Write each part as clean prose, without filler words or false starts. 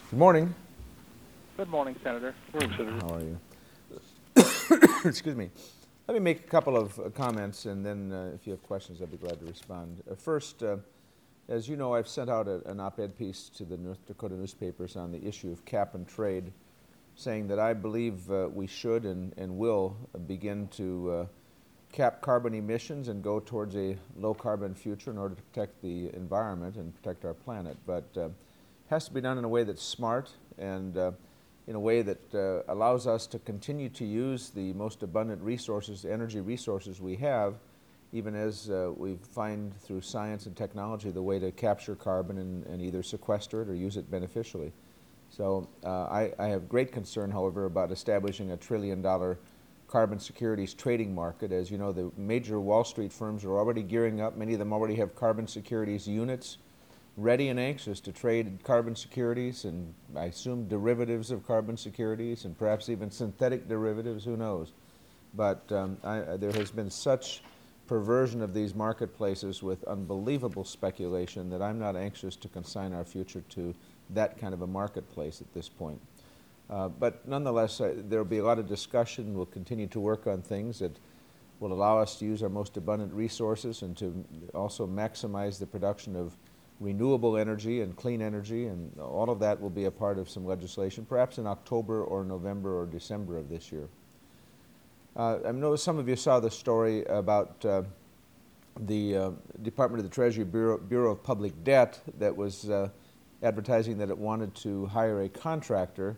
Good morning. Good morning, Senator. Morning, Senator. How are you? Excuse me. Let me make a couple of comments, and then if you have questions, I'd be glad to respond. First, as you know, I've sent out an op-ed piece to the North Dakota newspapers on the issue of cap and trade, saying that I believe we should and will begin to cap carbon emissions and go towards a low-carbon future in order to protect the environment and protect our planet. But it has to be done in a way that's smart and in a way that allows us to continue to use the most abundant resources, energy resources we have, even as we find through science and technology the way to capture carbon and either sequester it or use it beneficially. So I have great concern, however, about establishing a $1 trillion carbon securities trading market. As you know, the major Wall Street firms are already gearing up. Many of them already have carbon securities units ready and anxious to trade carbon securities and, I assume, derivatives of carbon securities and perhaps even synthetic derivatives, who knows. But there has been such perversion of these marketplaces with unbelievable speculation that I'm not anxious to consign our future to that kind of a marketplace at this point. But nonetheless, there will be a lot of discussion. We'll continue to work on things that will allow us to use our most abundant resources and to also maximize the production of renewable energy and clean energy, and all of that will be a part of some legislation, perhaps in October or November or December of this year. I know some of you saw the story about the Department of the Treasury Bureau of Public Debt that was advertising that it wanted to hire a contractor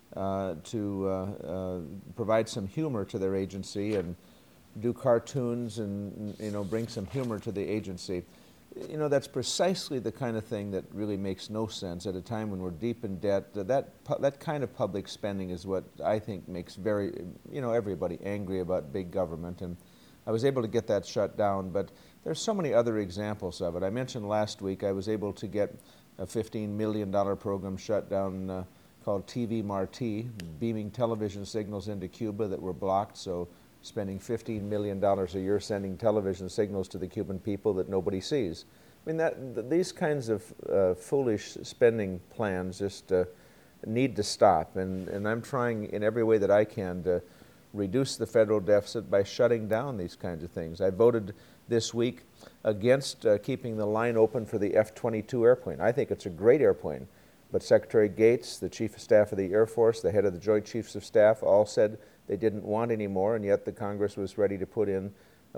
to provide some humor to their agency and do cartoons and bring some humor to the agency. That's precisely the kind of thing that really makes no sense at a time when we're deep in debt. That kind of public spending is what I think makes everybody angry about big government, and I was able to get that shut down, but there's so many other examples of it. I mentioned last week I was able to get a $15 million program shut down called TV Marti, beaming television signals into Cuba that were blocked, so spending $15 million a year sending television signals to the Cuban people that nobody sees. I mean, these kinds of foolish spending plans just need to stop, and I'm trying in every way that I can to reduce the federal deficit by shutting down these kinds of things. I voted this week against keeping the line open for the F-22 airplane. I think it's a great airplane, but Secretary Gates, the Chief of Staff of the Air Force, the head of the Joint Chiefs of Staff, all said they didn't want any more, and yet the Congress was ready to put in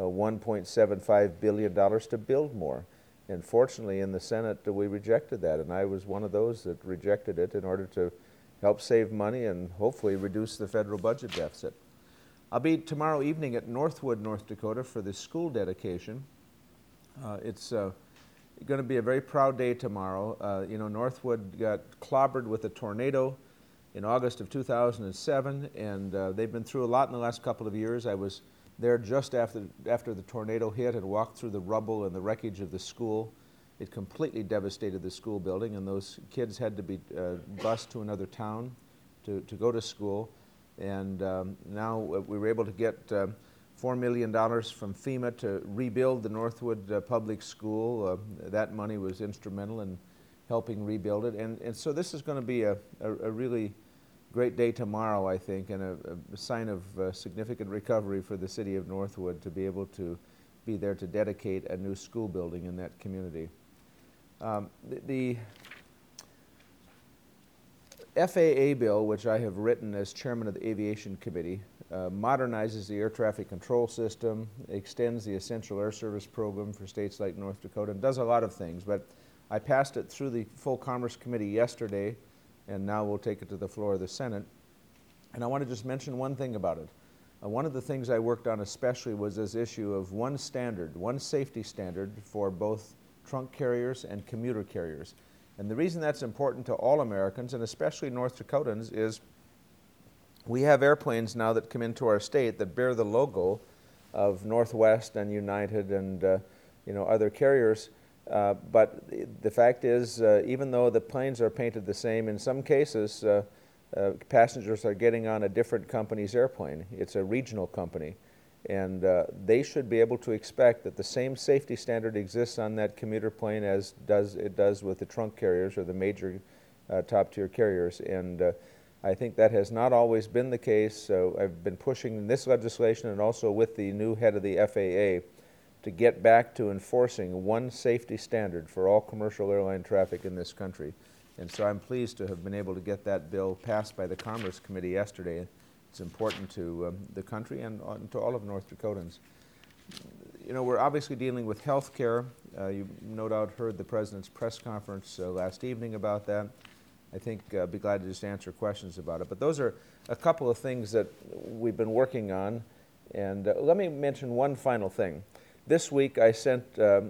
$1.75 billion to build more. And fortunately, in the Senate, we rejected that, and I was one of those that rejected it in order to help save money and hopefully reduce the federal budget deficit. I'll be tomorrow evening at Northwood, North Dakota for the school dedication. It's going to be a very proud day tomorrow. Northwood got clobbered with a tornado in August of 2007, and they've been through a lot in the last couple of years. I was there just after the tornado hit and walked through the rubble and the wreckage of the school. It completely devastated the school building, and those kids had to be bused to another town to go to school. And now we were able to get $4 million from FEMA to rebuild the Northwood Public School. That money was instrumental in helping rebuild it. And so this is going to be a really great day tomorrow, I think, and a sign of significant recovery for the city of Northwood to be able to be there to dedicate a new school building in that community. The FAA bill, which I have written as chairman of the Aviation Committee, modernizes the air traffic control system, extends the Essential Air Service program for states like North Dakota, and does a lot of things. But I passed it through the Full Commerce Committee yesterday, and now we'll take it to the floor of the Senate. And I want to just mention one thing about it. One of the things I worked on especially was this issue of one standard, one safety standard for both trunk carriers and commuter carriers. And the reason that's important to all Americans, and especially North Dakotans, is we have airplanes now that come into our state that bear the logo of Northwest and United and other carriers. But the fact is, even though the planes are painted the same, in some cases, passengers are getting on a different company's airplane. It's a regional company. And they should be able to expect that the same safety standard exists on that commuter plane as it does with the trunk carriers or the major top-tier carriers. And I think that has not always been the case. So I've been pushing this legislation and also with the new head of the FAA to get back to enforcing one safety standard for all commercial airline traffic in this country. And so I'm pleased to have been able to get that bill passed by the Commerce Committee yesterday. It's important to the country and to all of North Dakotans. You know, we're obviously dealing with health care. You no doubt heard the President's press conference last evening about that. I think I'll be glad to just answer questions about it. But those are a couple of things that we've been working on. And let me mention one final thing. This week I sent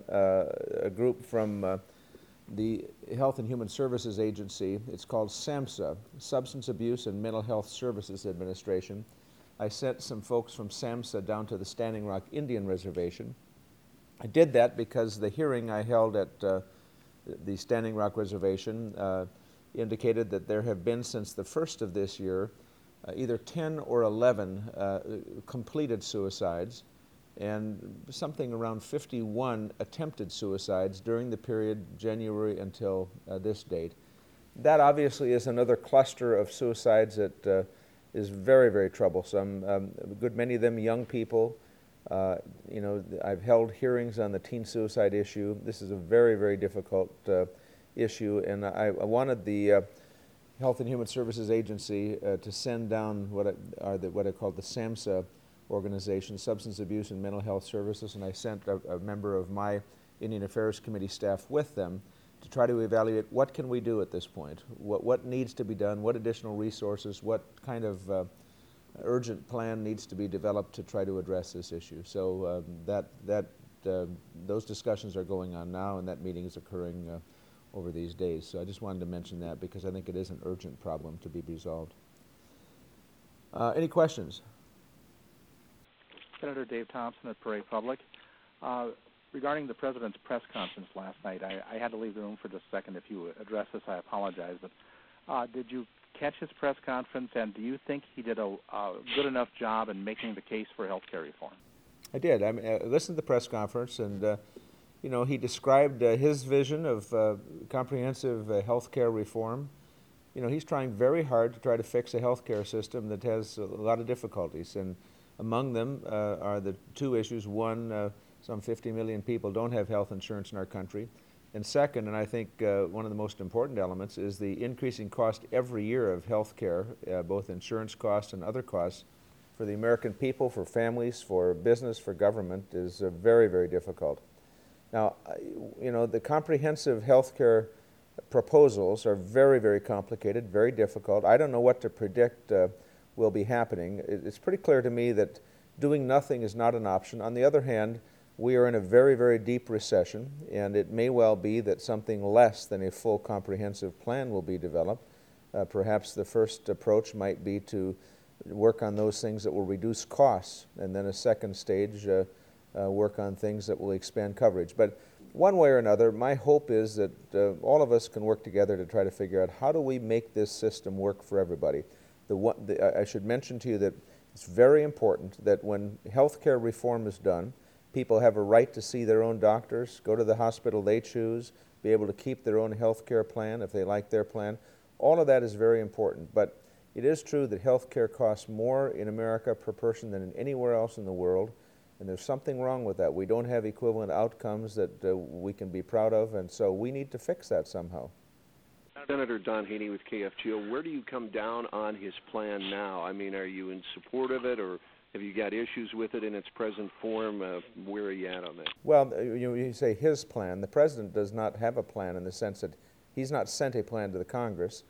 a group from the Health and Human Services Agency. It's called SAMHSA, Substance Abuse and Mental Health Services Administration. I sent some folks from SAMHSA down to the Standing Rock Indian Reservation. I did that because the hearing I held at the Standing Rock Reservation indicated that there have been, since the first of this year, either 10 or 11 completed suicides and something around 51 attempted suicides during the period January until this date. That obviously is another cluster of suicides that is very, very troublesome. A good many of them young people. You know, I've held hearings on the teen suicide issue. This is a very, very difficult issue, and I wanted the Health and Human Services Agency to send down what I call the SAMHSA organization, Substance Abuse and Mental Health Services, and I sent a member of my Indian Affairs Committee staff with them to try to evaluate what can we do at this point, what needs to be done, what additional resources, what kind of urgent plan needs to be developed to try to address this issue. So those discussions are going on now, and that meeting is occurring over these days. So I just wanted to mention that because I think it is an urgent problem to be resolved. Any questions? Senator Dave Thompson at Prairie Public. Regarding the President's press conference last night, I had to leave the room for just a second. If you address this, I apologize. But did you catch his press conference, and do you think he did a good enough job in making the case for health care reform? I did. I listened to the press conference, and you know, he described his vision of comprehensive health care reform. You know, he's trying very hard to try to fix a health care system that has a lot of difficulties, and among them are the two issues. One, some 50 million people don't have health insurance in our country. And second, and I think one of the most important elements, is the increasing cost every year of health care, both insurance costs and other costs, for the American people, for families, for business, for government, is very, very difficult. Now, you know, the comprehensive health care proposals are very, very complicated, very difficult. I don't know what to predict will be happening. It's pretty clear to me that doing nothing is not an option. On the other hand, we are in a very, very deep recession, and it may well be that something less than a full comprehensive plan will be developed. Perhaps the first approach might be to work on those things that will reduce costs, and then a second stage, work on things that will expand coverage. But one way or another, my hope is that all of us can work together to try to figure out how do we make this system work for everybody. I should mention to you that it's very important that when health care reform is done, people have a right to see their own doctors, go to the hospital they choose, be able to keep their own health care plan if they like their plan. All of that is very important, but it is true that health care costs more in America per person than in anywhere else in the world, and there's something wrong with that. We don't have equivalent outcomes that we can be proud of, and so we need to fix that somehow. Senator Don Haney with KFGO, where do you come down on his plan now? I mean, are you in support of it, or have you got issues with it in its present form? Where are you at on that? Well, you say his plan. The President does not have a plan in the sense that he's not sent a plan to the Congress.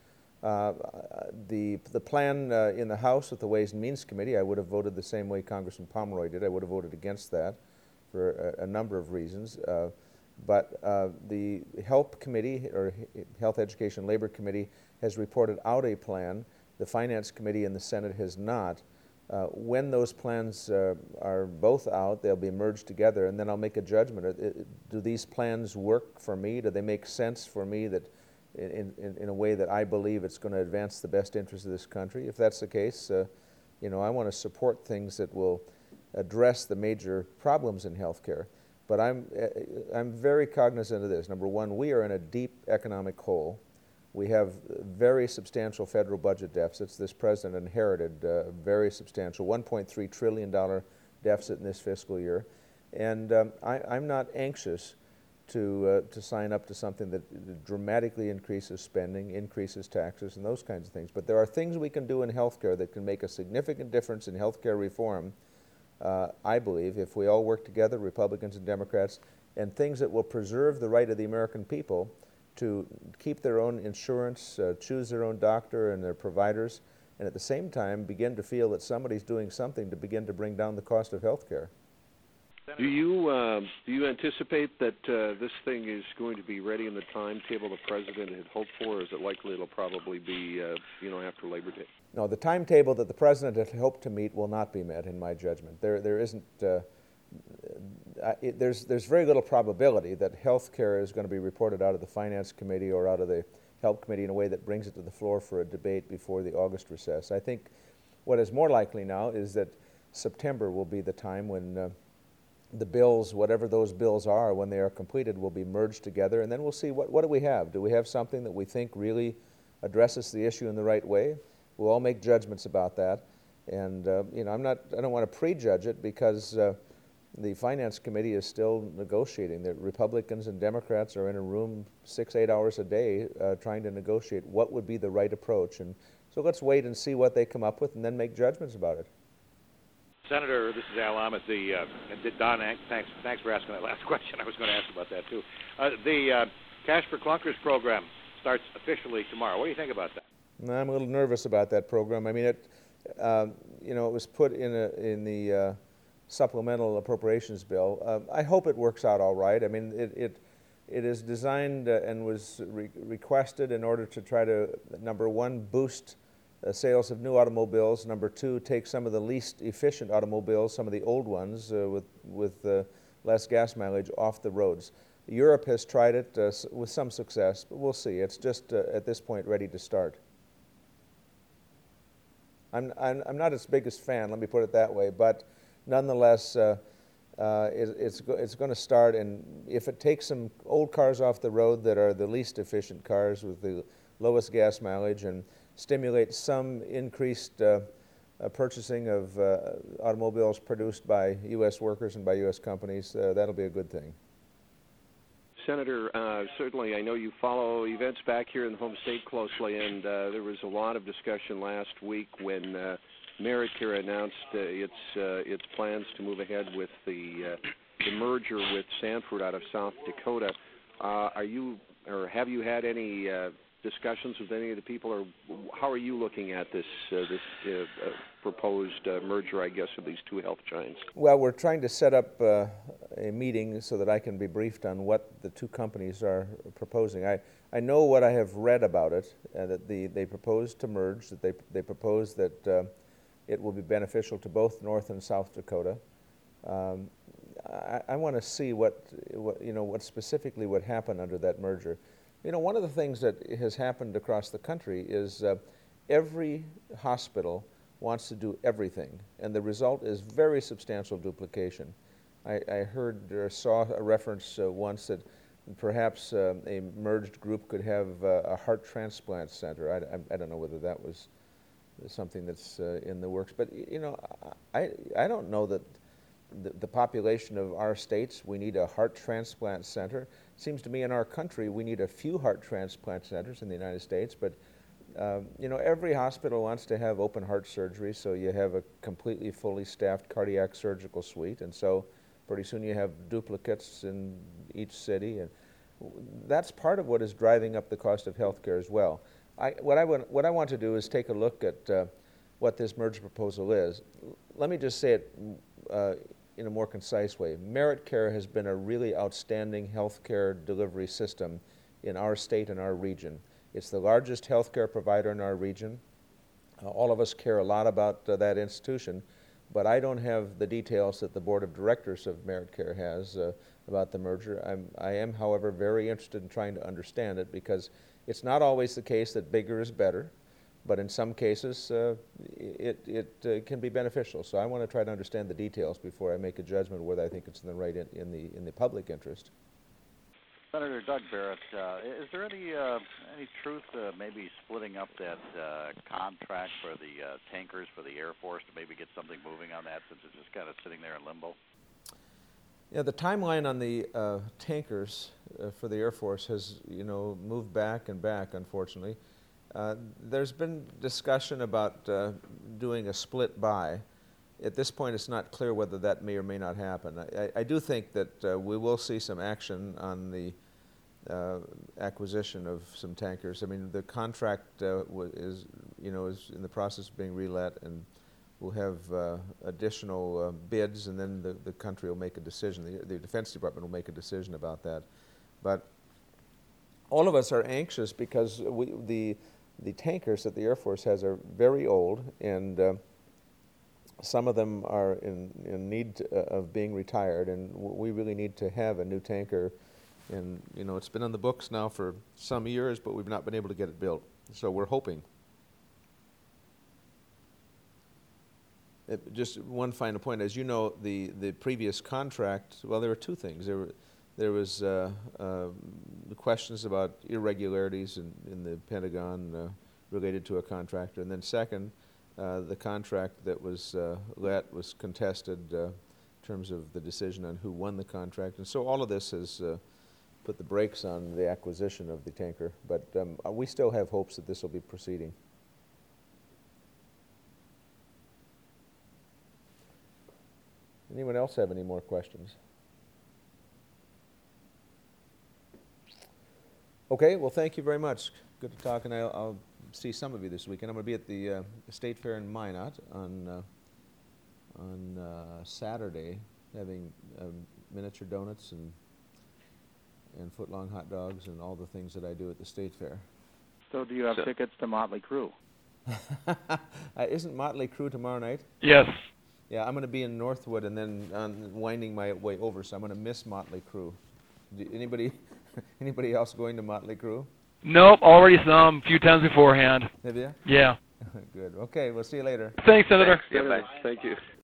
The plan in the House with the Ways and Means Committee, I would have voted the same way Congressman Pomeroy did. I would have voted against that for a number of reasons. But the HELP Committee, or Health, Education, Labor Committee, has reported out a plan. The Finance Committee in the Senate has not. When those plans are both out, they'll be merged together, and then I'll make a judgment. Do these plans work for me? Do they make sense for me that in a way that I believe it's going to advance the best interest of this country? If that's the case, you know, I want to support things that will address the major problems in health care. But I'm very cognizant of this. Number one, we are in a deep economic hole. We have very substantial federal budget deficits. This president inherited very substantial $1.3 trillion deficit in this fiscal year. And I'm not anxious to sign up to something that dramatically increases spending, increases taxes, and those kinds of things. But there are things we can do in healthcare that can make a significant difference in healthcare reform, I believe, if we all work together, Republicans and Democrats, and things that will preserve the right of the American people to keep their own insurance, choose their own doctor and their providers, and at the same time begin to feel that somebody's doing something to begin to bring down the cost of health care. Do you anticipate that this thing is going to be ready in the timetable the president had hoped for, or is it likely it'll probably be after Labor Day? No, the timetable that the president had hoped to meet will not be met, in my judgment. There isn't. There's very little probability that health care is going to be reported out of the Finance Committee or out of the Health Committee in a way that brings it to the floor for a debate before the August recess. I think what is more likely now is that September will be the time when the bills, whatever those bills are, when they are completed, will be merged together, and then we'll see what do we have. Do we have something that we think really addresses the issue in the right way? We'll all make judgments about that, and I don't want to prejudge it because the Finance Committee is still negotiating. The Republicans and Democrats are in a room 6-8 hours a day trying to negotiate what would be the right approach, and so let's wait and see what they come up with, and then make judgments about it. Senator, this is Al Ahmed. Don, thanks for asking that last question. I was going to ask about that, too. The Cash for Clunkers program starts officially tomorrow. What do you think about that? I'm a little nervous about that program. I mean, it was put in the supplemental appropriations bill. I hope it works out all right. I mean, it is designed and was requested in order to try to, number one, boost sales of new automobiles. Number two, take some of the least efficient automobiles, some of the old ones with less gas mileage, off the roads. Europe has tried it with some success, but we'll see. It's just at this point ready to start. I'm not its biggest fan, let me put it that way, but nonetheless, it's going to start, and if it takes some old cars off the road that are the least efficient cars with the lowest gas mileage and stimulate some increased purchasing of automobiles produced by U.S. workers and by U.S. companies, that'll be a good thing. Senator, certainly I know you follow events back here in the home state closely, and there was a lot of discussion last week when Meritcare announced its plans to move ahead with the merger with Sanford out of South Dakota. Have you had any discussions with any of the people, or how are you looking at this proposed merger, I guess, of these two health giants? Well, we're trying to set up a meeting so that I can be briefed on what the two companies are proposing. I know what I have read about it, that they propose to merge, that they propose that it will be beneficial to both North and South Dakota. I want to see what specifically would happen under that merger. One of the things that has happened across the country is every hospital wants to do everything, and the result is very substantial duplication. I heard or saw a reference once that perhaps a merged group could have a heart transplant center. I don't know whether that was something that's in the works, but I don't know that the population of our states, we need a heart transplant center. It seems to me in our country we need a few heart transplant centers in the United States, but every hospital wants to have open heart surgery, so you have a completely fully staffed cardiac surgical suite, and so pretty soon you have duplicates in each city, and that's part of what is driving up the cost of health care as well. What I want to do is take a look at what this merger proposal is. Let me just say it in a more concise way. Meritcare has been a really outstanding health care delivery system in our state and our region. It's the largest health care provider in our region. All of us care a lot about that institution, but I don't have the details that the board of directors of Meritcare has about the merger. I am, however, very interested in trying to understand it, because it's not always the case that bigger is better, but in some cases it can be beneficial. So I want to try to understand the details before I make a judgment whether I think it's in the right in the public interest. Senator Doug Barrett, is there any truth to maybe splitting up that contract for the tankers for the Air Force to maybe get something moving on that, since it's just kind of sitting there in limbo? Yeah, the timeline on the tankers for the Air Force has, moved back and back, unfortunately. There's been discussion about doing a split buy. At this point, it's not clear whether that may or may not happen. I do think that we will see some action on the acquisition of some tankers. I mean, the contract is in the process of being relet, and we'll have additional bids, and then the country will make a decision. The Defense Department will make a decision about that. But all of us are anxious because the tankers that the Air Force has are very old, and some of them are in need of being retired, and we really need to have a new tanker. And it's been on the books now for some years, but we've not been able to get it built. So we're hoping. Just one final point. As you know, the previous contract, well, there were two things. There was questions about irregularities in the Pentagon related to a contractor, and then second, the contract that was let was contested in terms of the decision on who won the contract. And so all of this has put the brakes on the acquisition of the tanker. But we still have hopes that this will be proceeding. Anyone else have any more questions? Okay, well, thank you very much. Good to talk, and I'll see some of you this weekend. I'm going to be at the State Fair in Minot on Saturday, having miniature donuts and foot-long hot dogs and all the things that I do at the State Fair. So do you have tickets to Motley Crue? Isn't Motley Crue tomorrow night? Yes. Yeah, I'm going to be in Northwood and then winding my way over, so I'm going to miss Motley Crue. Anybody else going to Motley Crue? Nope, already saw them a few times beforehand. Have you? Yeah. Good. Okay, we'll see you later. Thanks, Senator. Yeah, bye. Thank you.